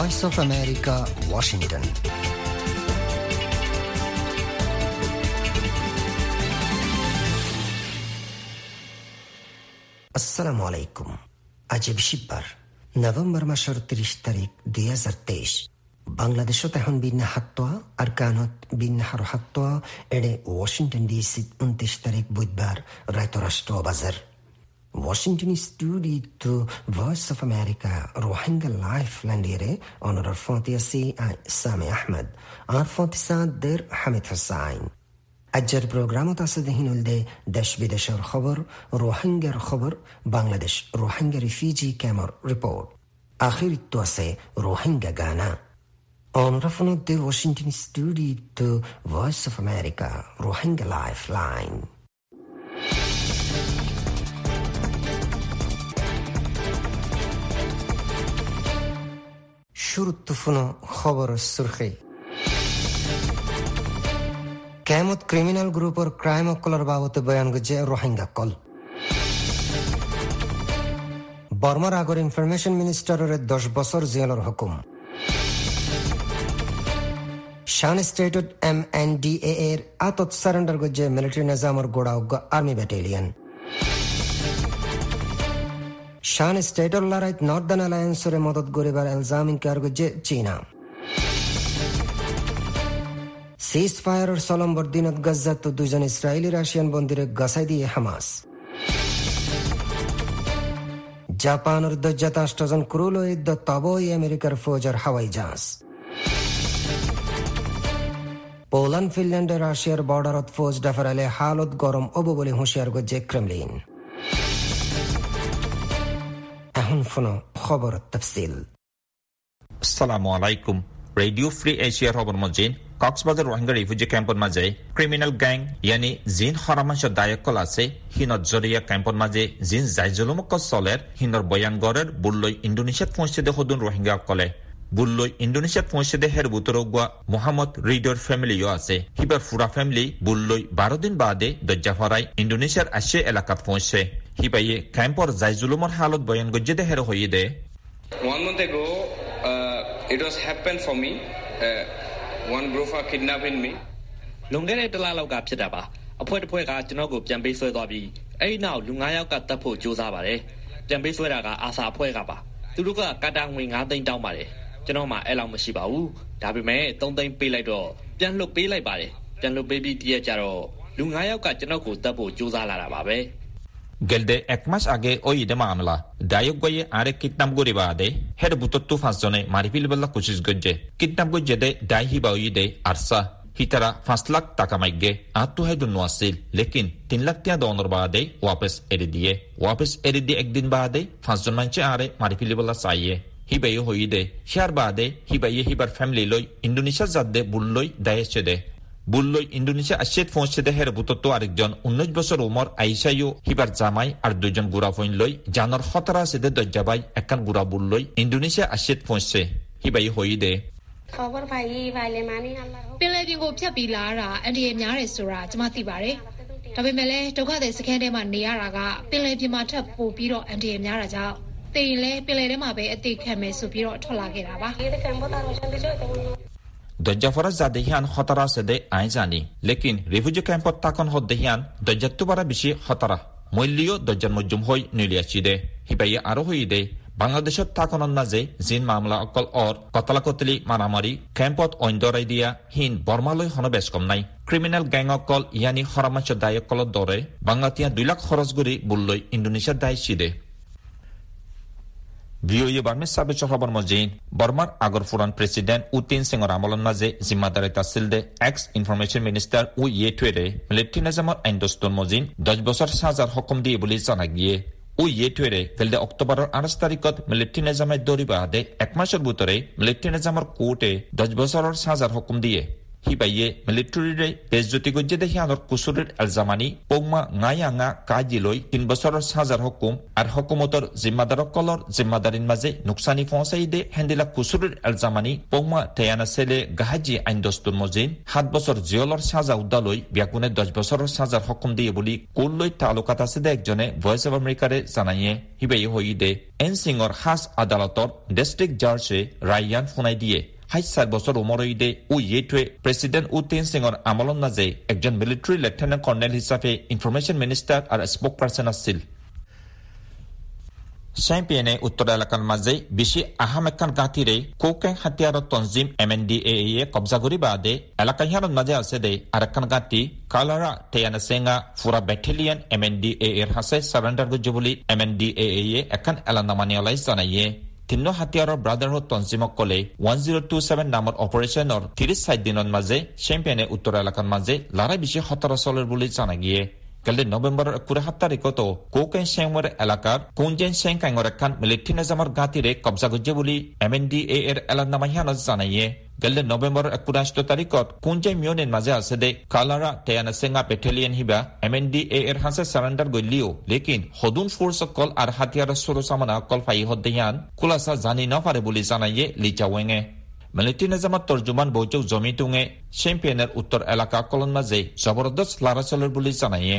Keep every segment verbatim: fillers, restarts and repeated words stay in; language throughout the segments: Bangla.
Voice of America, Washington. আসসালামু আলাইকুম। আজ বৃহস্পতিবার নভেম্বর মাসের ত্রিশ তারিখ দুই হাজার তেইশ। বাংলাদেশত এখন বিন্যা হাত্তোয়া আর কানত বিন্যাহার হাত্তোয়া এড়ে ওয়াশিংটন ডিসি উনত্রিশ তারিখ বুধবার রায়ত রাষ্ট্র বাজার। Washington studio Voice of America Rohingya Lifeline dire onorar fontiasi Sami Ahmed ar fontisad der Hamid Hussain. Ajjar programot ase dehinulde desh bideshar khabar Rohingya khabar Bangladesh Rohingya refugee camp report. Akhir to ase Rohingya Gana. Onorar de Washington studio Voice of America Rohingya Lifeline. শুরুত্বপূর্ণ খবর সুরখি। কেমত ক্রিমিনাল গ্রুপর ক্রাইম অকলর বাবতে বয়ান গজে রোহিঙ্গা কল। বর্মার আগর ইনফরমেশন মিনিস্টারের দশ বছর জেলের হুকুম। শান স্টেটত এম এন ডি এ এর আতত সারেন্ডার গজে মিলিটারি নিজামর গোড়া আর্মি ব্যাটালিয়ন। শান স্টেটর লড়াইত নর্দার্ন অ্যালায়েন্সরে মদত গরিবার এলজাম ইনকার গজে চীনা। সিজ ফায়ারের সলম্বর দিনত গাজ্জাত দুজন ইসরায়েলি রাশিয়ান বন্দিরে গাছাই দিয়ে হামাস। জাপানের দজ্জাত আষ্টজন ক্রুল ইদ্দ তবই আমেরিকার ফৌজের হাওয়াই জাহাজ। পোল্যান্ড ফিনল্যান্ডে রাশিয়ার বর্ডারত ফৌজ ডাফারালে হালত গরম অবু বলে হুঁশিয়ার গজে ক্রেমলিন। আসসালামু আলাইকুম। রেডিও ফ্রি এশিয়ার খবর মজিন কক্সবাজার রোহিঙ্গা রিফিউজি ক্যাম্পর মাঝে ক্রিমিনাল গ্যাং ইয়ানি জিন হরামাংস দায়কল আছে হিনত জরিয়া ক্যাম্পর মাঝে জিন জাইজলমক চলের হিনর বয়ানগরের বুল্লই ইন্দোনেশিয়াত পৌঁছে দে হদুন রোহিঙ্গা কলে বুল্লই ইন্দোনেশিয়াত পৌঁছে দে হের বুতরগুয়া মোহাম্মদ রিডর ফ্যামিলিও আছে হিবার ফুরা ফ্যামিলি বুল্লই বারো দিন বাদে দজ্জাফারাই ইন্দোনেশিয়ার আসে এলাকাত পৌঁছে হিবাইয়ে ক্যাম্পর জাইজুলুমর হালত বয়ান গজ্জে দে হের হইয়ে দে। One month ago, uh, it was happened for me. Uh, one group are kidnapping me. လွန်ခဲ့တဲ့တလလောက်ကဖြစ်တာပါ။အဖွဲ့တစ်ဖွဲ့ကကျွန်တော်ကိုပြန်ပေးဆွဲသွားပြီးအဲ့ဒီနောက်လူငါးယောက်ကတပ်ဖို့ကြိုးစားပါတယ်။ပြန်ပေးဆွဲတာကအာဆာအဖွဲ့ကပါ။သူတို့ကကတာငွေငါးသိန်းတောင်းပါတယ်။ကျွန်တော်မှအဲ့လောက်မရှိပါဘူး။ဒါပေမဲ့သုံးသိန်းပေးလိုက်တော့ပြန်လွတ်ပေးလိုက်ပါတယ်။ပြန်လွတ်ပေးပြီးတရက်ကြတော့လူငါးယောက်ကကျွန်တော်ကိုတပ်ဖို့ကြိုးစားလာတာပါပဲ။ গেলদে এক মাস আগে ওই ঈদে মামলা দায়ক গয়ে আরেক কিডন্যাপ গরি বাদে হেড বুতত্তু পাঁচজনে মারি ফেলবার কোশিশ গজ্জে কিডন্যাপ গজ্জে দে দায় হিবা ওই দে আরসা হিতারা পাঁচ লাখ টাকা মাইগে আত্মু হাইদুন নোয়াসিল লেকিন তিন লাখ টিয়া দনের বাদে ওয়াপস এড়ে দিয়ে ওয়াপস এড়ে দিয়ে একদিন বাদে পাঁচজন মানুষে আরে মারি ফেলিবলা চাইয়ে হিবাই হই দে হিয়ার বাদে হিবাইয়ে হিবার ফ্যামিলি লই ইন্দোনেশিয়া জাদে বুল্লই দায়েছে দে বুল্লই ইন্দোনেশিয়া আশেত পৌঁছে দে হের বুতত্ব আরেকজন উনিশ বছর উমর আইসাইও হিবার জামাই আর দুইজন গুড়া ফইন লই জানর খতরা সেদে দজ্জাবাই একান গুড়া বুল্লই ইন্দোনেশিয়া আশেত পৌঁছে হিবাই হই দে খবর ভাই ভাইলে মানে আল্লাহ ပင်လယ်ပြင်ကိုဖြတ်ပြီးလာတာအန်ဒီရဲ့များတယ်ဆိုတာကျွန်မသိပါတယ်ဒါပေမဲ့လည်းဒုက္ခသည်စခန်းထဲမှာနေရတာကပင်လယ်ပြင်မှာထပ်ပို့ပြီးတော့အန်ဒီရဲ့များတာကြောင့်တေရင်လည်းပင်လယ်ထဲမှာပဲအသေးခံမယ်ဆိုပြီးတော့ထွက်လာခဲ့တာပါ দজ্জাফরা জাদেহিয়ান খতরা সেদে আই জানি লেকিন রিফিউজি ক্যাম্পত তাকন হদ্দেহিয়ান দজ্জাত্তু বারা বেশি খতরা মূল্যও দজ্জার মজ্জুম হই নিলিয়াছি দে হিবাইয়ে আরো হই দে বাংলাদেশত তাকনের মাঝে জিন মামলা অকল অর কতলা কতলি মারামারি ক্যাম্পত অইন্দরাই দিয়া হিন বর্মালয় হন বেশ কম নাই ক্রিমিনাল গ্যাং অকল ইয়ানি হরামাংস দায়কলত দরে বাংলাতিয়া দুই লাখ খরচ গুড়ি বুল্লই ইন্দোনেশিয়ার দায়ছি দে ভিওএ বার্মিস সাবে খবর মজিন বর্মার আগর ফুরান প্রেসিডেন্ট উতিন সিংর আমলন মাঝে জিম্মাদারি তাসিল দে ex information minister U Ye টুয়েরে মিলিটারি নিজামর আইনদস্তর মজিন দশ বছর সাজার হুকুম দিয়ে বলে জানা গিয়ে উ ইয়ে টুয়েরে ফেলদে অক্টোবরের আঠাশ তারিখত মিলিটারি নিজামের দরি বাদে এক মাসের ভিতরে মিলিটারি নিজামর কোর্টে দশ বছরের সাজার হুকুম দিয়ে hibaye military re bezjoti gojje de hianor kusurir alzamani pogma ngayanga kajiloi tin bosoror hajar hukum ar hukumotor zimmadarok kolor zimmadarin maze nuksani fonsai de hendila kusurir alzamani pogma tayana sele gahaji aindostun mojin সাত বছর জিওলর সাজা উদ্দালই বিয়াকুনে দশ বছরের সাজার হুকুম দিয়ে বলি কুল্লই তালুকাত আছে দে একজনে ভয়েস অফ আমেরিকারে জানাইয়ে হিবাই হই দে এন সিংর হাস আদালতর ডিস্ট্রিক্ট জাজে রায়ান ফুনাই দিয়ে হাই সাত বছর উমরই দে ও ইয়েটুয়ে প্রেসিডেন্ট উতেন সিংর আমলন নাজে একজন মিলিটারি লেফটেন্যান্ট কর্নেল হিসাবে ইনফরমেশন মিনিস্টার আর স্পোক পারসন আছিল Champione উত্তর এলাকার মাঝে বেশি আহাম একখান গাঁতিরে কোকেন হাতিয়ার তনজিম এম এন ডি এ এ কবজা করি বাদে এলাকা হিয়ার মাঝে আছে দে আর একখান গাঁতি কালারা টেয়ানা সেঙ্গা ফুরা battalion M N D A এর হাসে সারেন্ডার গজ্জে বলি এম এন ডি এ এ একখান এলানামানিয়ালাই জানাইয়ে তিন হাতিয়াৰৰ ব্ৰাদাৰহুড তনজিমক কলে ওৱান জিৰ' টু ছেভেন নামৰ অপাৰেশ্যনৰ ত্ৰিশ চাৰি দিনৰ মাজে চেম্পিয়নে উত্তৰ এলাকাৰ মাজে লৰাই বেছি খতৰা চলৰ বুলি জানা গিয়ে কালি নৱেম্বৰৰ একুৰা সাত তাৰিখত কোকেন চেংমৰ এলেকাৰ কুঞ্জেন চেং কাঙৰ এখন মিলিটাৰী নিজামৰ গাঁতিৰে কব্জা গজ্জে বুলি এম এন ডি এ এৰ এলানামাহিয়ানত জানাইয়ে গেলে নৱেম্বৰৰ একুৰা তাৰিখত কুঞ্জেন মিয়নের মাঝে আছে দে কালাৰা টেয়ানা সেঙ্গা পেটেলিয়ন হিবা এম এন ডি এ এর হাসে সারেন্ডার গলিও লেকিন হদুন ফোর্স কল আর হাতিয়াৰৰ সৰু সামনা কল ফাই হদ্দিয়ান কুলাসা জানি নপারে বুলি জানাইয়ে লিচা ওয়েঙে মিলিটাৰী নিজামত তৰ্জুমান বৈঠক জমি টুঙে চেম্পিয়নের উত্তৰ এলেকা কলন মাঝে জবৰদস্ত লাৰাচলৰ বুলি জানাইয়ে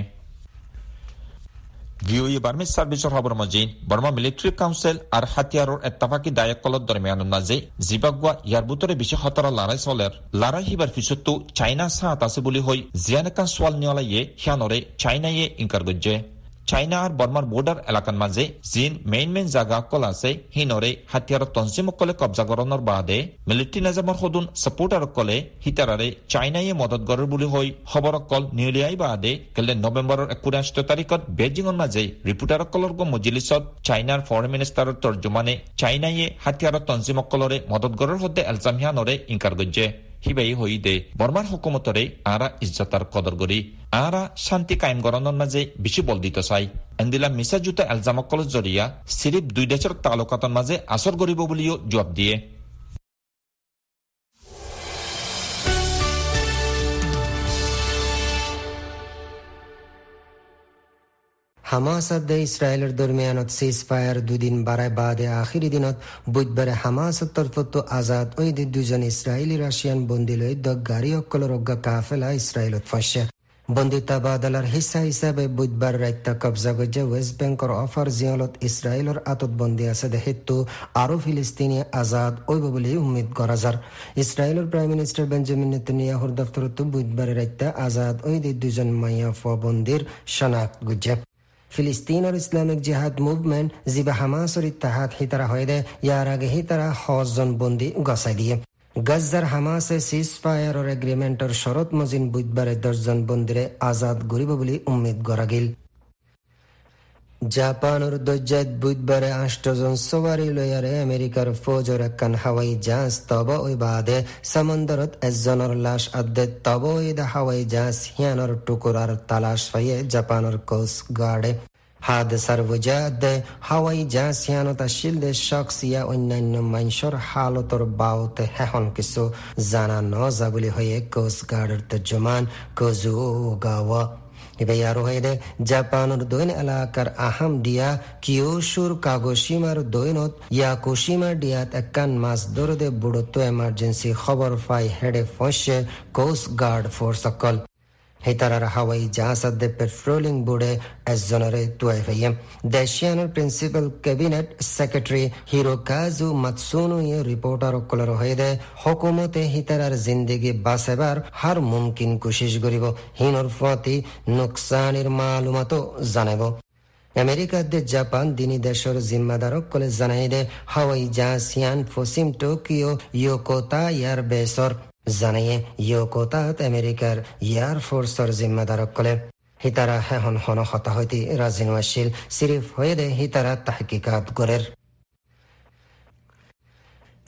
ভিওই বার্মিজ সার্ভিসের খবর মজিন বর্মা মিলিটারি কাউন্সিল আর হাতিয়ারর এত্তাফাকি দায়কলত দরমিয়ানের মাঝে জিবাগুয়া ইয়ার বুতরে বেশি খতরা লড়াই চলের লড়াই হিবার পিছতো চাইনা সাত আছে বলি হই জিয়ানেকান সোয়াল নিয়লাইয়ে হিয়ানরে চাইনাইয়ে ইনকার গজ্জে চাইনা আর বর্মার বর্ডার এলাকার মাঝে জিন মেইন মেইন জায়গা কল আছে হিনরে হাতিয়ার তনজিম কলে কবজা করানোর বাদে মিলিটারি নিজামৰ সদুন সাপোর্টার কলে হিতারারে চাইনাইয়ে মদত গড়ৰ বুলি হই খবর কল নিউলিয়াই বাদে কেলে নৱেম্বৰৰ একুৰাশ তাৰিখত বেজিঙৰ মাঝে ৰিপোর্টার কলৰ গো মজলিসত চাইনাৰ ফরেন মিনিস্টাৰৰ তৰ্জুমানে চাইনাইয়ে হাতিয়াৰ তনজিম কলরে মদত গড়ৰ হতে এলজামিয়ানরে ইনকার গজ্জে হিবাই হই দে বর্মার হুকুমতরে আরা ইজ্জতার কদর করি আরা শান্তি কায়েম গড়ানোর মাঝে বেশি বল দিত চাই এন্দিলা মিছা জুতা এলজামকল জরিয়া সিরিফ দুই দেশের তালুকাতর মাঝে আসর করিব বলিও জবাব দিয়ে হামাস আর ইসরায়েলের দরমিয়ানত সিজ ফায়ার দুদিন বাড়ায় বাদে আখিরি দিনত বুধবারে হামাসের তরফত আজাদ ওই দুজন ইসরায়েলি রাশিয়ান বন্দী লই দ গাড়ি অকল রজ্ঞা কাফেলা ইসরায়েলত ফসে বন্দী তাবাদালার হিসা হিসাবে বুধবার রাইতা কবজা গজ্জে ওয়েস্ট ব্যাংকর অফার জিয়লত ইসরায়েলের আতত বন্দী আছে দেহেতু আরো ফিলিস্তিনি আজাদ ওইব বলে উম্মিদ করা যার ইসরায়েলের প্রাইম মিনিস্টার বেঞ্জামিন নেতানিয়াহুর দফতরত বুধবারে রাইতা আজাদ ওই দুজন মাইয়া ফ বন্দির শনাক্ত গজ্জে ফিলিস্তিন আর ইসলামিক জিহাদ মুভমেন্ট জিবা হামাসের ইত্তেহাদ হিতারা হয়ে দে ইয়ার আগে হিতারা হজন বন্দি গসাই দিয়ে গাজ্জার হামাসে সিজ ফায়ার আর এগ্রিমেন্টের শরত মজিন বুধবারে দশজন বন্দিরে আজাদ গরিব বলে উম্মিদ করা গেল জাপানের দজ্জাত বুধবারে আষ্টজন সওয়ারি লয়ারে আমেরিকার ফৌজর একখান হাওয়াই জাহাজ তব ওই বাদে সমুদ্রত একজনের লাশ আদে তব ওই হাওয়াই জাহাজ হিয়ানোর টুকুরার তালাশ হয়ে জাপানের কোস্ট গার্ডে হাদসার ওজাদে হাওয়াই জাহাজ হিয়ানত আসিল দে শখসিয়া অন্যান্য মানুষের হালতর বাউতে হেহন কিছু জানা নজা বলি হয়ে কোস্ট গার্ডের তর্জমান কোজু গাওয়া এবারও হয়ে দে জাপানের দৈন এলাকার আহাম দিয়া কিয়োশুর কাগোশিমার দৈনত ইয়াকুশিমা ডিয়াত একখান মাছ দরদে বুড়তো এমার্জেন্সি খবর পাই হেডে ফসে কোস্ট গার্ড ফোর্স সকল হেতারার হাওয়াই জাহাজে পেট্রোলিং বোর্ডে একজনের তুয়াই ফাইয়ে দেশিয়ানের principal cabinet secretary Hirokazu Matsuno ইয়ে রিপোর্টার কলর হয়ে দে হুকুমতে হিতারার জিন্দেগি বাঁচাবার হার মুমকিন কোশিশ করিব হিনর ফতি নুকসানের মালুমাতো জানাব আমেরিকাতে জাপান দিনী দেশের জিম্মাদারক কলে জানাই দে হাওয়াই জাহাজ হিয়ান ফসিম টোকিও ইয়োকোতা ইয়ার বেসর জানাইয়ে ইয়োকোতাত আমেরিকার এয়ার ফোর্সর জিম্মাদারক কলে হিতারা হেহন হন হতা হইতে রাজি নছিল সিরিফ হয়ে দে হিতারা তাহকিকাত গরের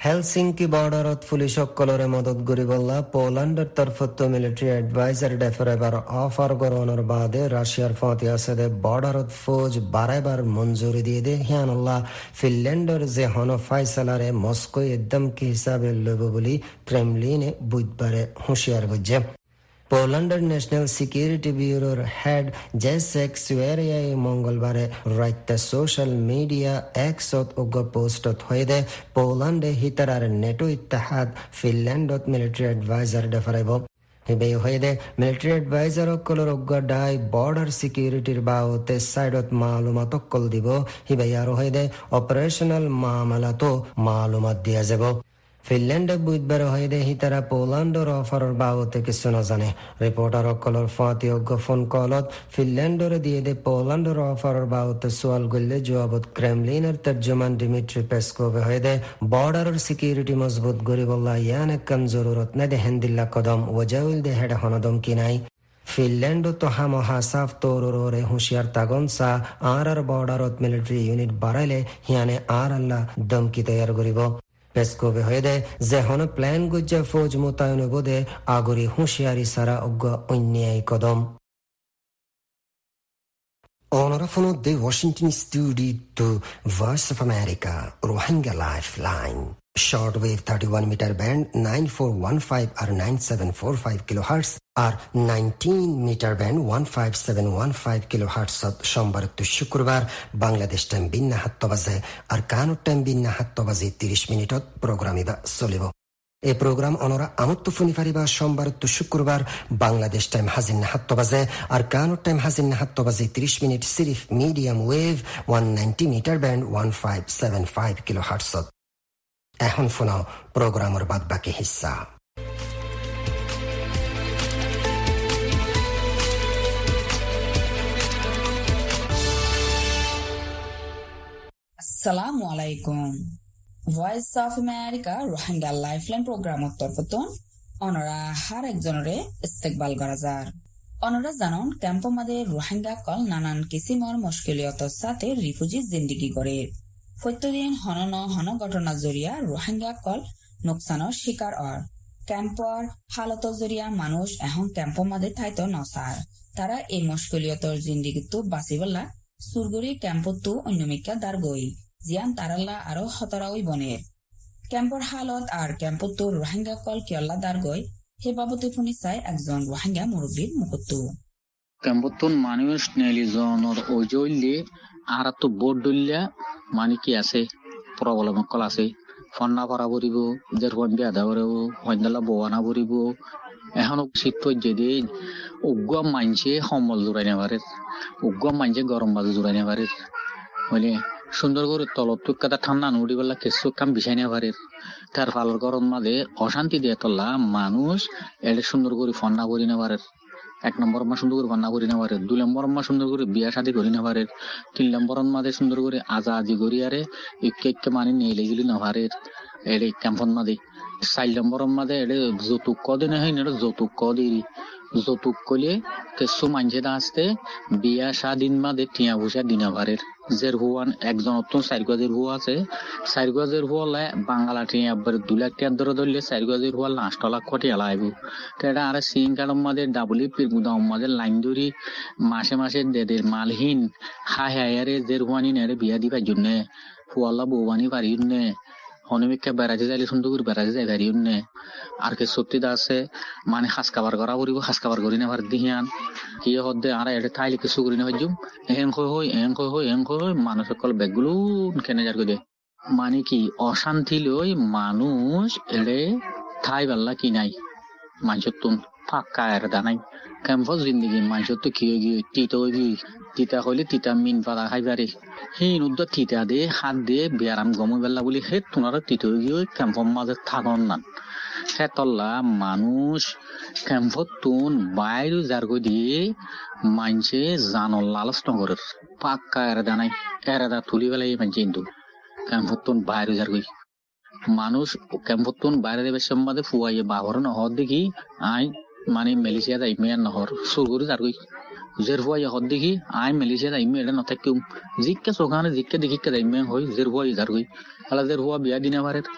হেলসিংকি বর্ডারত পুলিশসকলরে মদত গরিবল্লা পোল্যান্ডের তরফত মিলিটারি এডভাইজার ডেফার এবার অফার গরনের বাদে রাশিয়ার ফতি আছে দে বর্ডারত ফৌজ বারাইবার মঞ্জুরি দিয়ে দে হিয়ানল্লাহ ফিনল্যান্ডের যে হন ফাইসালারে মস্কো একদম কি হিসাবে লব বলি ক্রেমলিনে বুধবারে হুঁশিয়ার গজ্জে পোল্যান্ডের ন্যাশনাল সিকিউরিটি ব্যুরোর হেড জেসেক সুয়েরিয়াই মঙ্গলবারে রাইতে সোশ্যাল মিডিয়া এক্সত উগ্র পোস্টত হয়ে দে পোল্যান্ডে হিতারার নেটো ইত্তেহাদ ফিনল্যান্ডত মিলিটারি এডভাইজার ডেফারাইব হিবে হয়ে দে মিলিটারি এডভাইজার অকলের উগ্র ডাই বর্ডার সিকিউরিটির বাওতে সাইডত মালুমাত অকল দিব হিবে আরো হয়ে দে অপারেশনাল মামলাতো মালুমাত দিয়া যাব ফিনল্যান্ডে বুধবার হয়ে দে হিতারা পোল্যান্ডর অফারের বাবতে কিছু না জানে রিপোর্টার অকলর ফাঁতিয়োগ্য ফোন কলত ফিনল্যান্ডরে দিয়ে দে পোল্যান্ডর অফারের বাবতে সোয়াল গল্লে জবাবত ক্রেমলিনের তর্জমান ডিমিট্রি পেসকোভে হয়ে দে বর্ডারের সিকিউরিটি মজবুত গরিবল্লা ইয়ান একন জরুরত না দে হেন্দিল্লা কদম ওজাউল দে হেডে হনদম কি নাই ফিনল্যান্ড তো হামহা সাফ তোরে হুঁশিয়ার তাগন সা আর আর বর্ডারত মিলিটারি ইউনিট বাড়াইলে হিয়ানে আর আল্লাহ দমকি তৈয়ার করিব পেসকোভে হয়ে দে যে হন প্ল্যান গুজ্জা ফৌজ মোতায়ন বোধে আগরি হুঁশিয়ারি সারা অজ্ঞ অন্যায় কদম অনরাফন দে Washington studio Voice of America Rohingya life line shortwave thirty-one meter band nine four one five or nine seven four five kilohertz or nineteen meter band one five seven one five kilohertz সোমবার তো শুক্রবার বাংলাদেশ টাইম বিন্না সাত বাজে আর কানুর টাইম বিন্না সাত বাজে ত্রিশ মিনিটত প্রোগ্রাম ইবা চলিব এই প্রোগ্রাম অনরা আমত্ত ফুনি ফারিবা সোমবার তো শুক্রবার বাংলাদেশ টাইম হাজিন সাত বাজে আর কানুর টাইম হাজিন সাত বাজে ত্রিশ মিনিট সিরিফ medium wave one ninety meter band one five seven five kilohertz এখন শোনাও প্রোগ্রামের বাদ বাকি হিস্সা আসসালামু আলাইকুম Voice of America Rohingya lifeline প্রোগ্রামত তরফতন অনরা হার একজনরে ইস্তেকবাল করা যার অনরা জানন ক্যাম্প মাদে রোহিঙ্গা কল নানান কিসিমর মুশকিলিয়তর সাথে রিফিউজি জিন্দিগি করে প্রত্যেকদিন হনন হন ঘটনা জরিয়া রোহিঙ্গা কল নোকসানৰ শিকার অর ক্যাম্পর হালত জরিয়া মানুষ এখন ক্যাম্প মাদে থাইত নসার তারা এই মুশকিলিয়তর জিন্দিগিতো বাঁচিবলা সুরগুরি ক্যাম্পতো অন্যমিকা দার গই জিয়ান তারাল্লা আরো হতরাওই বনের ক্যাম্পর হালত আর ক্যাম্পতো রোহিঙ্গা কল কিয়ল্লা দার গই হে বাবতে শুনি চাই একজন রোহিঙ্গা মুরব্বীর মুখতো ক্যাম্পতন মানুষ নেলি জনের ওজইলে আর তো বোর্ড দলিয়া মানে কি আছে প্রবলেম কল আছে ফন্না ভরা ভরিব যে বিয়া দা ভরিব সন্ধ্যালা বোৱানা ভরিব এখন শীত যদি উগ্র মানছে সমল জোরাই নেবারে উগ্র মানছে গরম বাজু জোরাই নেবারে বলে সুন্দর করে তলত কাটা ঠান্ডা নুড়ি বেলা কিছু কাম বিছাই নেবারে তার ফালর গরম মাঝে অশান্তি দিয়ে তল্লা মানুষ এটা সুন্দর করে ফন্না ভরি নেবারে এক নম্বর মা সুন্দর করে রান্না করি নেবারে দুই নম্বর মা সুন্দর করে বিয়া শাদী করি নেবারে তিন নম্বর মাঝে সুন্দর করে আজা আজি করি আরে একে একে মানে নিয়ে লেগেলি নেবারে এড়ে ক্যাম্পন মাঝে চার নম্বর মাঝে এড়ে যৌতুক কদে না হয় না যৌতুক কদিরি যৌতুক কলে কিছু মানুষে আসতে বিয়া স্বাধীন মাঝে টিয়া বসা দিনা পারে জের হুয়ান একজন অত্যন্ত চার গজের হুয়া আছে চার গজের হুয়ালে বাঙালা টিয়া একবার দু লাখ টিয়ার ধরে ধরলে চার গজের হুয়াল আষ্ট লাখ কোটি এলাইব কেটা আর সিং কারণ মাঝে ডাবলি পিরগুদাম মাঝে লাইন ধরি মাসে মাসে দেদের মালহীন হা হায়ারে জের হুয়ানি নেড়ে বিয়া দিবার জন্য হুয়াল্লা বৌবানি পারির নে হনুমিককে বেড়াতে যাইলে সুন্দর করে বেড়াতে যাই পারি নে আর কে সত্যি আছে মানে সাজ কাবার করা করিব সাজ কাবার করি নেবার দিহিয়ান কি হদ্দে আর এটা থাইলে কিছু করি নেবার জুম এং হই এং হই এং হই মানুষ সকল ব্যাগগুলো কেনে যার করে মানে কি অশান্তি লই মানুষ এড়ে থাই বেল্লা কি নাই মানুষের তুন ফাঁকা এর দানাই ক্যাম্পাস জিন্দিগি মানুষের তো কি গিয়ে তিতা হইবি তিতা হইলে তিতা মিন পাতা খাইবারে সেই উদ্যোগ তিতা দে হাত দিয়ে ব্যায়াম গমই বেলা বলি সেই তোনারা তিতা গিয়ে ক্যাম্পর মাঝে থাকন না সে তল্লা মানুষ ক্যাম্পত তুন বাইরে যার গই দিয়ে মানুষে জানল লালচ নগরের পাক্কা এর দানাই এরা তুলি বেলাই মানছে কিন্তু ক্যাম্পত তুন বাইরে যার গই মানুষ ক্যাম্পত তুন বাইরে দেবে সম্বাদে ফুয়াইয়ে বাবর নহর দেখি আই মানে মালয়েশিয়া যাই মেয়ার নহর সুরগুরি যার গই জের ফুয়াইয়ে হর দেখি আই মালয়েশিয়া যাই মেয়ে এটা নথাকিম জিক্কে চোখানে জিক্কে দেখি যাই মেয়ে হয় জের ফুয়াই যার গই আলা জের ফুয়া বিয়া দিনে পারে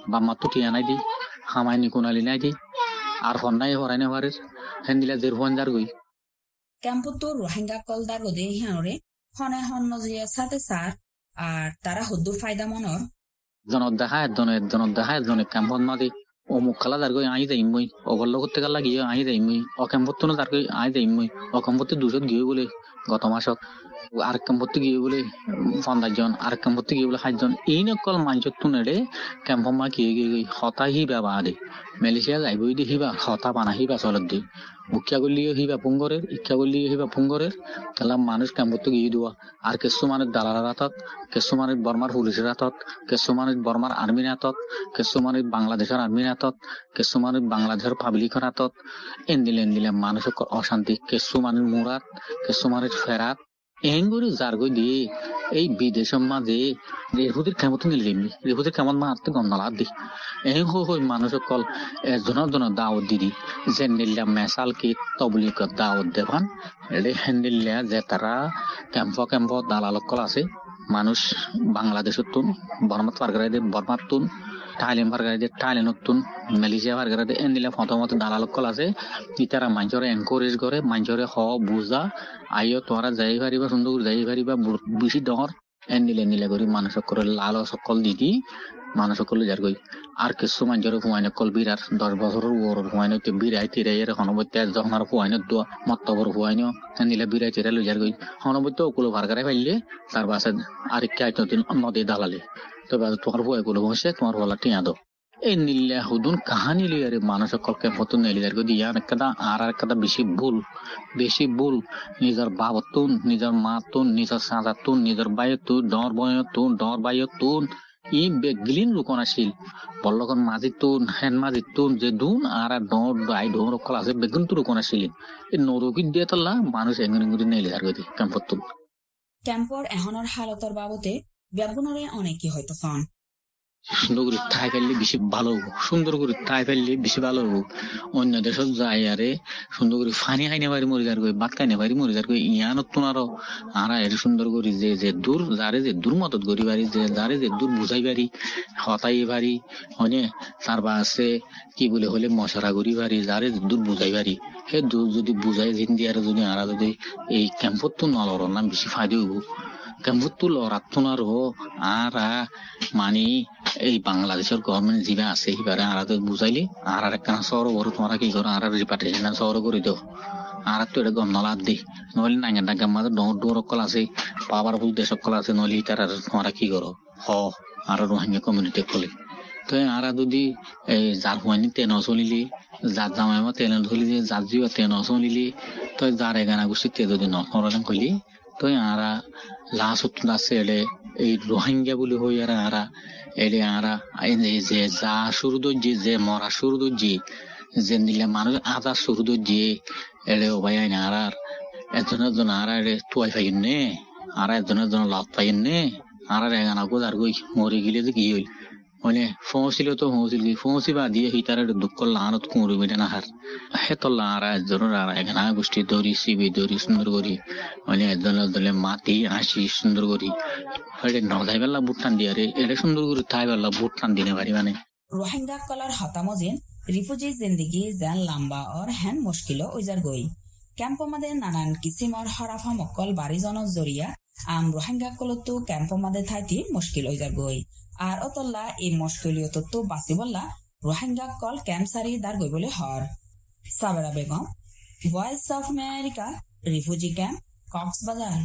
বাম্মাতো টিয়া নাই দি হামাইনি কোনালি নাই দি আর হন্নাই হরাইনে হওয়ারের হেন্দিলা দের হন যার গই ক্যাম্পতো রোহিঙ্গা কল দার গদে হিয়ানরে হনে হন নজিয়া সাথে সার আর তারা হদ্দুর ফায়দা মনর জনত দেখা একজনে একজনত দেখা একজনে ক্যাম্পত মাদি অমুক খালা যার গই আই যাই মই অগল্য করতে গেলা গিয়ে আই যাই মই অ ক্যাম্পতো না যার গই আই যাই মই অ ক্যাম্পতে দুশো গিয়ে বলে গত মাসত আর ক্যাম্পতে গিয়ে বলে পঞ্চাশ জন আর ক্যাম্পতে গিয়ে বলে সাতজন এই নকল মাঞ্চত তুনেরে ক্যাম্প মা গিয়ে গিয়ে গই হতা হিবা বাদে মালয়েশিয়া যাইবই দি হিবা হতা বানা হিবা চলত দি উকিয়া করলিও হিবা পুঙ্গরের ইচ্ছা করলিও হিবা পুঙ্গরের তাহলে মানুষ ক্যাম্পতে গিয়ে দেওয়া আর কিছু মানুষ দালালের হাতত কিছু মানুষ বর্মার পুলিশের হাতত কিছু মানুষ বর্মার আর্মির হাতত কিছু মানুষ বাংলাদেশের আর্মির হাতত কিছু মানুষ বাংলাদেশের পাবলিকের হাতত এন্দিলে এন্দিলে মানুষের অশান্তি কিছু মানুষ মুরাত কিছু মানুষ ফেরাত এঙ্গুরি জার্গই দিয়ে এই বিদেশের মাঝে রেহুদের ক্ষমতা নিলে দিবি রেহুদের কেমন মা আর্থিক গন্ডালার দি এই হই মানুষ কল এজনের জন্য দাওয়াত দিদি যে নিল্লা মেসাল কি তবলিক দাওয়াত দেবান এডে হেন্দিল্লা যে তারা ক্যাম্প ক্যাম্প দালাল কল আছে মানুষ বাংলাদেশের তুন বর্মাত পারগারে দে বর্মাত তুন থাইল্যান্ড পারগারে দে থাইল্যান্ড তুন মালয়েশিয়া পারগারে দে এন্দিল্লা প্রথমত দালাল কল আছে ইতারা মানুষরে এনকারেজ করে মানুষরে হ বুঝা আইও তোরা যাই পারিবা সুন্দর করে যাই পারিবা বেশি ডর এন্দিলে এন্দিলে করি মানুষ করে লাল সকল দিদি মানুষ সকল যার গই আর কিছু মানুষের হুয়াইনে কল বিরার দশ বছরের ওর হুয়াইনে বিরাই তিরাই এর হনবত্য যখন আর হুয়াইনে দোয়া মত্তবর হুয়াইনে এন্দিলে বিরাই তিরাই লই যার গই হনবত্য ওগুলো ভারগারে ফেললে তার বাসে আরেকটা আইতো দিন নদী দালালে তবে তোমার হুয়াই গুলো বসে তোমার হলা টিয়া দো এই নিলে হুদুন কাহানি লিয়ে আরে মানুষ সকলকে ফটো নেলি যার গই ইয়ার একটা আর আর একটা বেশি ভুল বেশি ভুল নিজের বাবতুন নিজের মাতুন নিজের সাজাতুন নিজের বায়তুন ডর বয়তুন ডর বায়তুন ই বেগলিন লুকন আসিল বল্লকন মাজিতুন হেন মাজিতুন যে দুন আর ডর বাই ডর কল আছে বেগুন তুর কোন আসিল এই নরকি দিয়ে তল্লা মানুষ এঙ্গুরি এঙ্গুরি নেলি যার গই ক্যাম্পতুন ক্যাম্পর এহনর হালতর বাবতে ব্যাপনরে অনেকে হয়তো ফন সুন্দর করে ঠাই ফেললে বেশি ভালো হবো সুন্দর করে ঠাই ফেললে বেশি ভালো হবো অন্য দেশত যাই আরে সুন্দর করে ফানি খাইনে পারি মরি যার গই ভাত খাইনে পারি মরি যার গই ইয়ানত তো আরো আর এর সুন্দর করে যে যে দূর যারে যে দূর মদত করি পারি যে যারে যে দূর বুঝাই পারি হতাই পারি অনে তার বা আছে কি বলে হলে মশারা করি পারি যারে দূর বুঝাই পারি সে দূর যদি বুঝাই জিন্দি আর যদি আরা যদি এই ক্যাম্পত তো নলর নাম বেশি ফায়দা হবো ক্যাম্পত লড়ার আর মানে এই বাংলাদেশের গভর্নমেন্ট যিবা আছে সিবারে আর বুঝাইলে আর আর একখানা শহর বড় তোমরা কি করো আর রিপার্টেশন শহর করে দাও আর তো এটা গম নলাদ দি নইলে নাঙ্গা ডাঙ্গা মাঝে ডর ডোর কল আছে পাওয়ারফুল দেশ কল আছে নইলে তার আর তোমরা কি করো হ আর রোহিঙ্গা কমিউনিটি খোলে তো আর যদি এই যার হুয়ানি তেন চলিলে যার জামাই মা তেন ধরিলে যার জিও তেন চলিলে তো যার এগানা গোষ্ঠী তে যদি নরান কইলি তো আর লাশ আছে এলে এই রোহিঙ্গা বলে হই আর আরা এলে আরা যে যা শুরু দর্জি যে মরা শুরু দর্জি যে নিলে মানুষ আধা শুরু দর্জি এলে ও ভাই আইন আর আর একজনের জন্য আর তুয়াই পাইন নে আর একজনের জন্য লাভ পাইন নে আর এগানা গো আর গই মরে গেলে যে কি হইল মানে ফৌছিল তো ফৌছিল ফৌসি বা দিয়ে হিতার দুঃখ লানত কুঁড়ি বেটে না হার হে তো লারা একজনের আর এখানে গোষ্ঠী দৌড়ি সিবি দৌড়ি সুন্দর করি মানে একজনের দলে মাটি আসি সুন্দর করি এটা নদাই বেলা বুট টান দিয়ে এটা সুন্দর করে থাই বেলা বুট টান দিনে পারি মানে রোহিঙ্গা কলার হতামজিন রিফিউজি জিন্দগি যেন লম্বা আর হেন মুশকিল ওইজার গই ক্যাম্প মাদে নানান কিসিমর হরাফা মক্কল বাড়িজনৰ জরিয়া আম রোহিঙ্গা কলতো ক্যাম্প মাদে থাইতি মুশকিল ওইজার গই আর অতল্লা এই মুশকিলিয়ত তো বাঁচিবল্লা রোহিঙ্গা কল ক্যাম্প সারি দার গই বলে হর Sabera Begum Voice of America refugee camp Cox's Bazar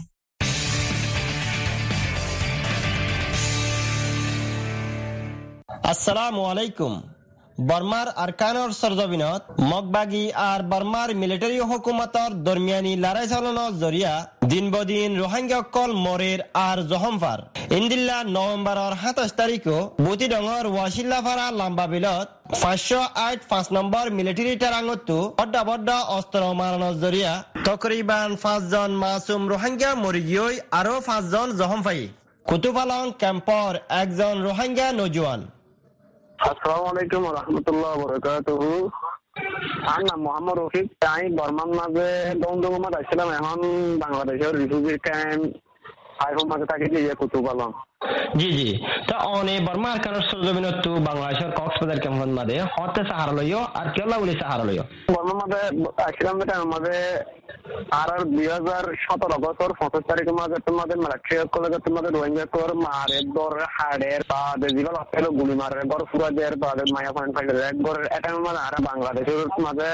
আসসালামু আলাইকুম বর্মার আরকানর সরজমিনত মগবাগি আর বর্মার মিলিটারি হুকুমতর দরমিয়ানি লড়াই চালানোর জরিয়া দিন বদিন রোহিঙ্গা কল মরের আর জহমফার ইন্দিল্লা নভেম্বরের সাতাশ তারিখও বুতি ডঙর ওয়াসিল্লাফারা লাম্বা বিলত পাঁচশো আট পাঁচ নম্বর মিলিটারি টারাঙতো বড্ডা বড্ডা অস্ত্র মারানোর জরিয়া তকরিবান পাঁচজন মাসুম রোহিঙ্গা মরি গিয়ে আরো পাঁচজন জহমফাই কুতুপালং ক্যাম্পর একজন রোহিঙ্গা নজওয়ান। আসসালামু আলাইকুম ওয়া রাহমাতুল্লাহি ওয়া বারাকাতুহু। আমার নাম মোহাম্মদ রফিক। আমি বর্মার মাঝে দমদমে আসছিলাম। এখন বাংলাদেশের রিফিউজি ক্যাম্প আইফোন মাঝে থাকি যে কুতুব আলম। জি জি তা অনে বর্মা আরকানোর সরজমিনত তো বাংলাদেশের কক্সবাজার ক্যাম্পন মাদে হতে সাহারা লইও আর কেলা বলি সাহারা লইও বর্মা মাদে আসলাম মাদে আর আর দুই হাজার সতেরো বছর পঁচিশ তারিখের মাঝে তোমাদের মিলিটারি কলেজে তোমাদের রোহিঙ্গা কর মারের দর হাড়ের বা জীবন আসলে গুলি মারের গড় ফুরাজের বা মায়া ফাইন ফাইলের এক গড়ের এটা মানে আর বাংলাদেশের মাঝে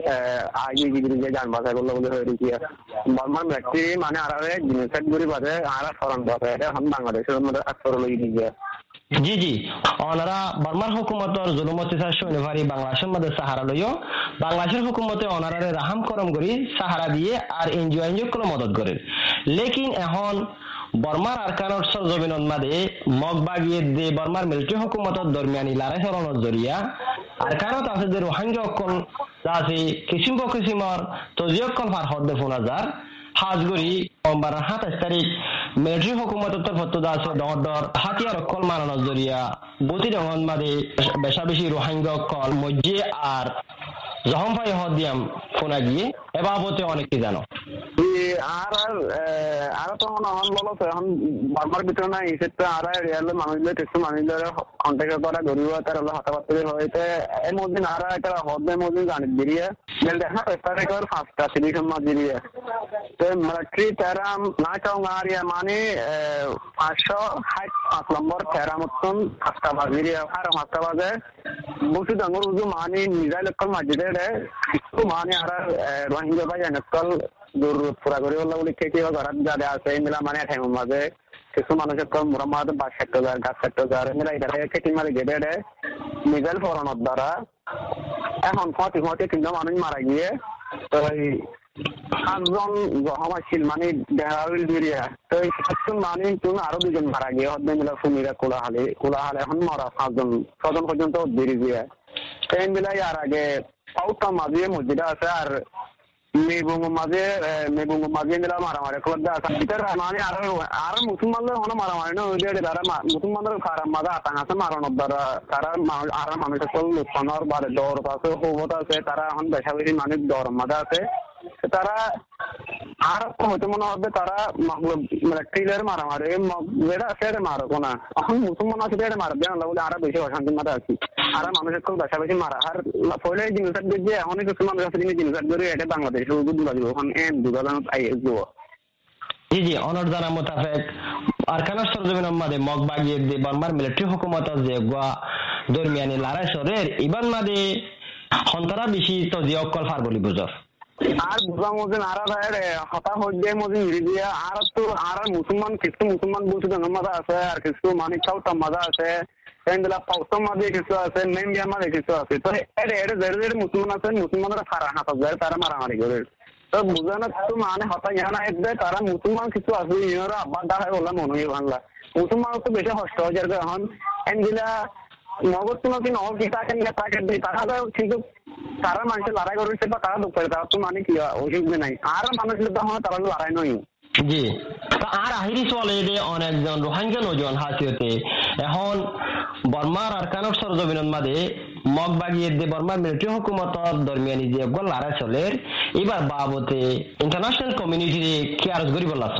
আগে ডিগ্রি যে যান বাজার করলো বলে হয়ে গিয়ে বর্মার ব্যক্তি মানে আর জিনিসের গুলি বাজে আর সরণ বাজে এটা এখন বাংলাদেশের মধ্যে আসর লই দিয়ে জি জি ওনারা বর্মার হুকুমতর জুলুম অত্যাচার সৈন্যভারী বাংলাদেশের মধ্যে সাহারা লইও বাংলাদেশের হুকুমতে ওনারারে রাহাম করম করি সাহারা দিয়ে আর এনজিও এনজিও করে মদত করে লেকিন এখন বর্মার আরকানোর সরজমিনত মাদে মগবাগিয়ে দে বর্মার মিলিটারি হুকুমতর দরমিয়ানি লড়াই চলানোর জরিয়া আরকানত আছে যে রোহিঙ্গা অকল আছে কিসিম কিসিমর তজি অকল ফার হদ্দে ফোন হাজার হাজগরি সোমবার সাতাইশ তারিখ মিলিটারি হুকুমতের তরফ আছে দর দর হাতিয়ার অকল মারানোর জরিয়া বতি রঙন মাদে বেশা বেশি রোহিঙ্গা অকল মজ্জে আর যখন ভাই হদিয়াম ফোনা গিয়ে এ বাবতে অনেক কি জানো আর আর তো এখন বলো তো এখন বারবার ভিতরে না এই ক্ষেত্রে আর রিয়াল মানুষদের কিছু মানুষদের কন্ট্যাক্ট করা গরিব তার হলো হতাবাত্তি হয়েছে এর মধ্যে আর একটা হদের মধ্যে জানি বেরিয়ে দেখা পেপারে কর ফাঁসটা সিলিশন মাছ বেরিয়ে তো মিলিটারি তেরাম না চাও আরিয়া মানে পাঁচশো ষাট পাঁচ নম্বর তেরামতন ফাঁসটা বাজ বেরিয়ে আর ফাঁসটা বাজে বসে ডাঙর উজু মানে নিজা লক্ষ্য মাঝিদের কিছু মানে আর রোহিঙ্গা ভাই এনেকল দূর পুরা করে বললো বলে খেতে ঘৰত যাদে আছে মিলা মানে ঠাইমর মাঝে কিছু মানুষের কল মুরাম্মদ বাস সেক্টর যার গাছ সেক্টর যার মিলা এটা খেতে মারি গেড়ে মিজাইল ফরানোর দ্বারা এখন ফতে ফতে কিন্তু মানুষ মারা গিয়ে তো সাতজন জহমাশীল মানে দেহাউল বেরিয়া তো সাতজন মানে তুমি আরো দুজন মারা গিয়ে হদ্দে মিলা সুমিরা কোলাহালি কোলাহালে এখন মরা পাঁচজন ছজন পর্যন্ত বেরিয়ে গিয়ে এই মিলাই আর আগে পাউটা মাঝে মসজিদে আছে আর মেবুঙ্গ মাঝে মেবুঙ্গ মাঝে মিলা মারামারি ক্লাব আছে ভিতরে মানে আর আর মুসলমানদের হলো মারামারি না ওই দিয়ে তারা মুসলমানদের খারাপ মাঝে আতাং আছে মারানোর দ্বারা তারা আর মানুষের সকল লোকসানোর বারে দর আছে হবত আছে তারা এখন বেশা বেশি মানুষ দর মাঝে আছে তারা আর হয়তো মনে হবে তারা মিলিটারিদের মারামারি যেটা আছে এটা মারব না এখন মুসলমান আছে এটা মারবে না বলে আরো বেশি অশান্তির মাঝে আছি আর মানুষের খুব বেশা বেশি মারা আর পয়লা জিনিসটা দিয়ে এখন কিছু মানুষ আছে জিনিসটা ধরে এটা বাংলাদেশ দুলা দিব এখন এম দুজন আই এস দিব জি জি অনর জানা মোতাবেক আরকানোর সরজমিনের মাঝে মগবাগিয়ে দে বর্মার মিলিটারি হুকুমত যে গোয়া দরমিয়ানি লড়াই সরের ইবান মাঝে সন্তরা বেশি তো যে অকল ফার বলি বুঝর আর বুঝা মজিন আর হতা হয়ে মজিন দিয়ে আর তো আর মুসলমান কিছু মুসলমান বলছে মাঝে আছে আর কিছু মানিক চাউটা মাঝে আছে এগুলা পাউসম মাঝে কিছু আছে মেন বিয়ার মাঝে কিছু আছে তো এটা এটা যেটা যেটা মুসলমান আছে মুসলমানরা ফারা হাত যায় তারা মারামারি করে তো বুঝানো তো মানে হতা জানা একদে তারা মুসলমান কিছু আছে ইনারা আব্বা দেখা বললাম মনে হয় বাংলা মুসলমান তো বেশি কষ্ট হয়ে যায় এখন এগুলা নগদ কোনো কি নগদ কি তাকে নিয়ে তাকে দিই তারা কিন্তু তারা মানুষের লড়াই করেছে বা তারা দুঃখ করে তারা তো মানে কি অসুবিধা নাই আর মানুষের তো তারা লড়াই নয় জি আর আহিরি চলে যে অনেকজন রোহিঙ্গা নজন হাসিয়তে এখন বর্মার আরকানোর সরজমিনের মাঝে মগবাগিয়ে দে বর্মার মিলিটারি হুকুমতর দরমিয়ানি যে গল লড়াই চলের এবার বাবতে ইন্টারন্যাশনাল কমিউনিটি কি আরজ করি বললাছ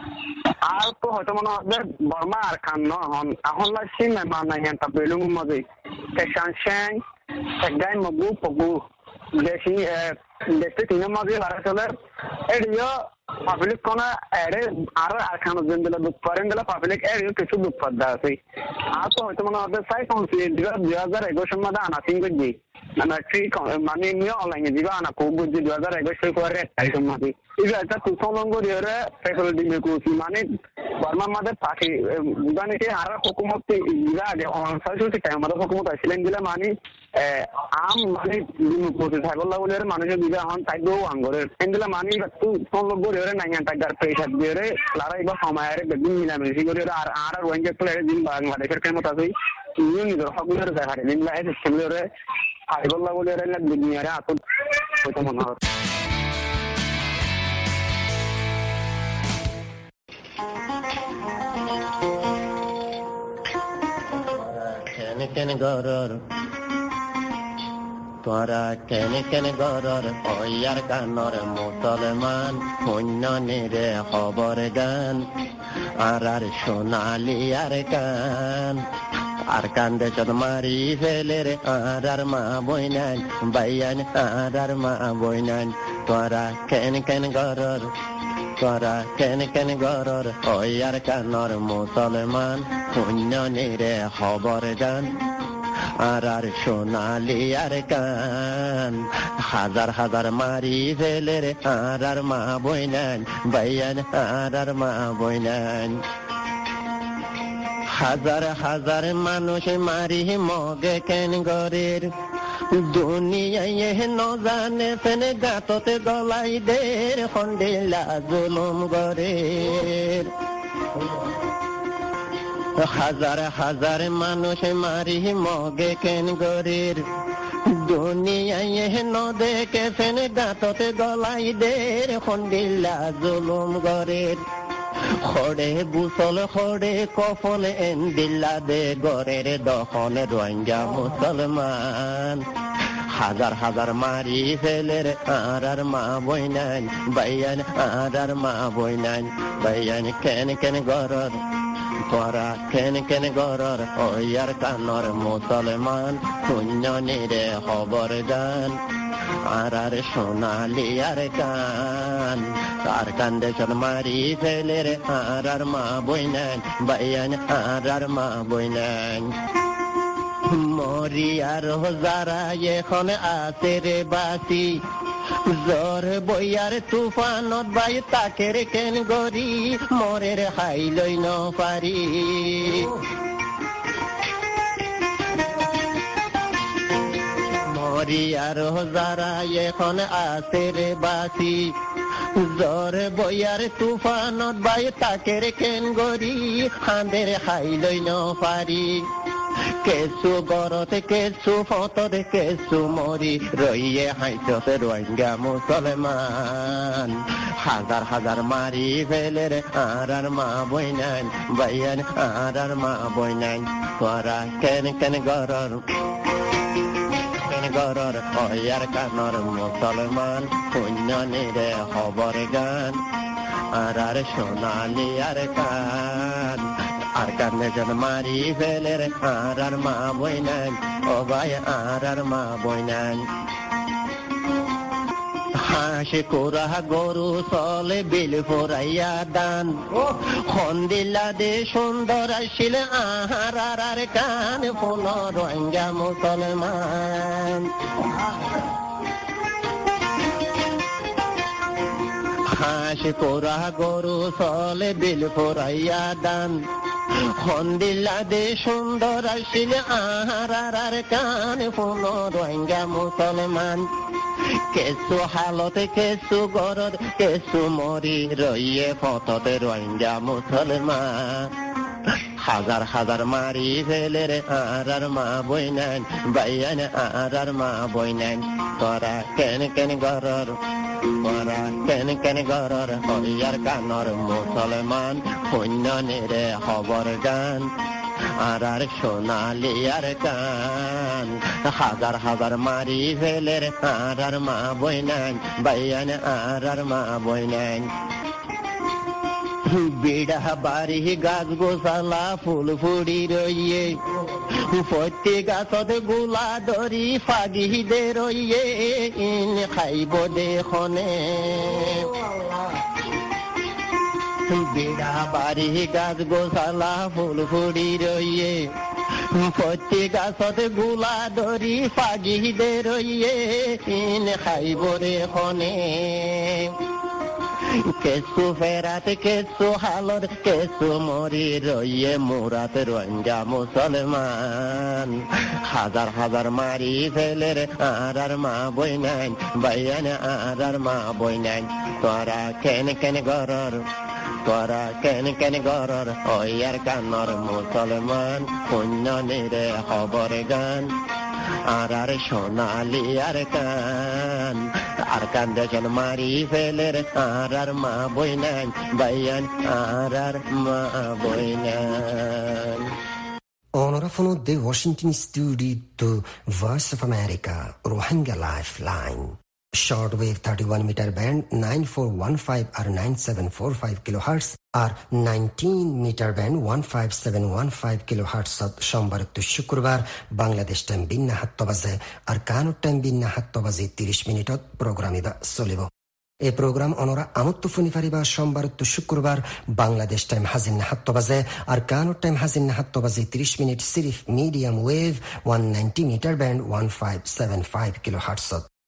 আর তো হয়তো মনে হবে বর্মা আর খান নহন এখন লাগছি মেহমান নাই হেন বেলুং মাঝে কেশান শ্যাং একগাই মগু পগু দেশি দেশে তিন মাঝে লড়াই চলে এডিও পাবলিক কোনা এড়ে আর আর খান দিলে দুঃখ করেন দিলে পাবলিক এড়িও কিছু দুঃখ পদ্মা আছে আর তো হয়তো মনে হবে সাই কাউন্সিল দুই হাজার একুশের মধ্যে আনাসিং করছি মানে ঠিক মানে নিয়ে অনলাইনে দিবা আনা খুব বুঝছি দুই হাজার একুশ করে একটাই মাঝে এটা একটা তুষলঙ্গ দিয়ে ফ্যাকাল্টি নিয়ে করছি মানে বর্মার মাঝে পাখি বুঝানি আর হুকুমত ইরা আগে অনসাইসি টাইম আমাদের হুকুমত আসছিলেন দিলে মানে আম মানে ছাগল্লা বলে মানুষের দিবে এখন তাই দৌ আঙ্গরের এগুলা মানে একটু সংলগ্ন করে নাই টাকার প্রেশার দিয়ে লড়াই বা সময় বেদিন মিলামিশি করে আর আর রোহিঙ্গা প্লেয়ার দিন বাংলাদেশের কেমন আছে নিজের হকগুলোর দেখারে দিন লাই সেগুলো ছাগল্লা বলে দুনিয়ারে আসল হয়তো মনে হয় কেন গরর তোরা কেনে কেনে গরর ওয়ার কানর মুসলমান শূন্য নিরে খবর গান আর আর সোনালি আর কান আর কান্দে চত মারি ফেলে রে আর আর মা বইনান বাইয়ান আর আর মা বইনান তোরা কেন কেন গরর তোরা কেন কেন গরর ওয়ার কানর মুসলমান শূন্য নিরে খবর গান আর আর সোনালি আর কান হাজার হাজার মারি ফেলে রে আর আর মা বইনান বাইয়ান আর আর মা বইনান হাজার হাজার মানুষ মারি মগে কেন গরের দুনিয়ায় ন জানে ফেনে গাততে গলাই দের খন্ডিলা জুলুম গরের হাজার হাজার মানুষ মারি মগে কেন গরের দুনিয়ায় ন দেখে ফেনে গাততে গলাই দের খন্ডিলা জুলুম গরের খড়ে বুসল খড়ে কফল এন দিল্লা দে গরের দখন রোহিঙ্গা মুসলমান হাজার হাজার মারি ফেলের আর আর মা বইনান বাইয়ান আর আর মা বইনান বাইয়ান কেন কেন গরর তোরা কেন কেন গরর ওয়ার কানর মুসলমান শূন্য নিরে খবর গান আর আর সোনালি আর কান আর কান্দে চল মারি ফেলে রে আর আর মা বইনান বাইয়ান আর আর মা বইনান মরি আর যারা এখন আছে রে বাসি জ্বর বইয়ার তুফানত বাই তাকে রে কেন গরি মরের হাই লই ন পারি মরি আর যারা এখন আছে রে বাসি জ্বর বইয়ার তুফানত বাই তাকে রে কেন গরি হাঁদের হাই লই ন পারি কেসু গরতে কেসু ফতরে কেসু মরি রইয়ে হাইতে রোহিঙ্গা মুসলমান হাজার হাজার মারি ফেলে রে আর আর মা বইনান বাইয়ান আর আর মা বইনান তোরা কেন কেন গরর কেন গরর ওয়ার কানর মুসলমান শূন্য নিরে খবর গান আর আর সোনালি আর কান আর কানে জন মারি ফেলে রে আর আর মা বইনান ও ভাই আর আর মা বইনান হাসে কোরা গরু চলে বিল ফোরাইয়া দান খন্দিলা দে সুন্দর আসিলে আহার আর আর কান ফোন রোহিঙ্গা মুসলমান হাসে কোরা গরু চলে বিল ফোরাইয়া দান খন্দিলা দে সুন্দর আসিলে আহার আর আর কান ফোন রোহিঙ্গা মুসলমান কেসু হালতে কেসু গরদ কেসু মরি রইয়ে ফততে রোহিঙ্গা মুসলমান হাজার হাজার মারি ফেলে রে আর আর মা বইনান বাইয়ান আর আর মা বইনান তোরা কেন কেন গরর তোরা কেন কেন গরর ওয়ার কানর মুসলমান শূন্য নিরে খবর গান আর আর সোনালি আর কান হাজার হাজার মারি ফেলে রে আর আর মা বইনান বাইয়ান আর আর মা বইনান বিড়া বাড়ি গাছ গোসালা ফুল ফুড়ি রইয়ে প্রতি গাছত গোলা ধরি ফাগি দে রইয়ে ইন খাইব দেখনে বিড়া বাড়ি গাছ গোসালা ফুল ফুড়ি রইয়ে প্রতি গাছত গোলা ধরি ফাগি দে রইয়ে ইন খাইব দেখনে কেসু ফেরাত কেসু হালত কেসু মরি রইয়ে মুরাত রোহিঙ্গা মুসলমান হাজার হাজার মারি ফেলে রে আর আর মা বইনান বাইয়ান আর আর মা বইনান তোরা কেন কেন গরর তোরা কেন কেন গরর ওয়ার কানর মুসলমান শূন্য নিরে খবর গান আর আর সোনালি আর কান আর কান্দে চল মারি ফেলে রে আর আর মা বইনান বাইয়ান আর আর মা বইনান onorafono de Washington studio to Voice of America Rohingya Lifeline. Shortwave thirty-one meter band nine four one five or nine seven four five kilohertz or nineteen meter band one five seven one five kilohertz সোমবার to শুক্রবার বাংলাদেশ টাইম বিন্না সাত বাজে আর কানুর টাইম বিন্না সাত বাজে ত্রিশ মিনিটত প্রোগ্রাম ইবা চলিব। এই প্রোগ্রাম অনরা আমত্ত ফুনি ফারিবা সোমবার to শুক্রবার বাংলাদেশ টাইম হাজিন সাত বাজে আর কানুর টাইম হাজিন সাত বাজে ত্রিশ মিনিট সিরিফ medium wave one ninety meter band one five seven five kilohertz।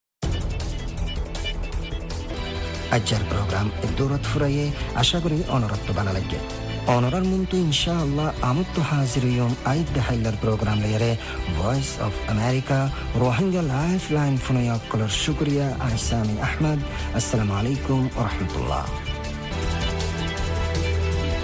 আজকের প্রোগ্রাম দৌলত ফুরাইয়ে আশা করি অনরত্ব বানা লাগে। অনরার মন্তু ইনশাআল্লাহ আমত্ত হাজির ইয়ম আইদ হাইলার প্রোগ্রাম লেয়ারে Voice of America Rohingya life line ফুনাইয়া কলার শুক্রিয়া আহসানি আহমদ। আসসালামু আলাইকুম ওয়া রাহমাতুল্লাহ।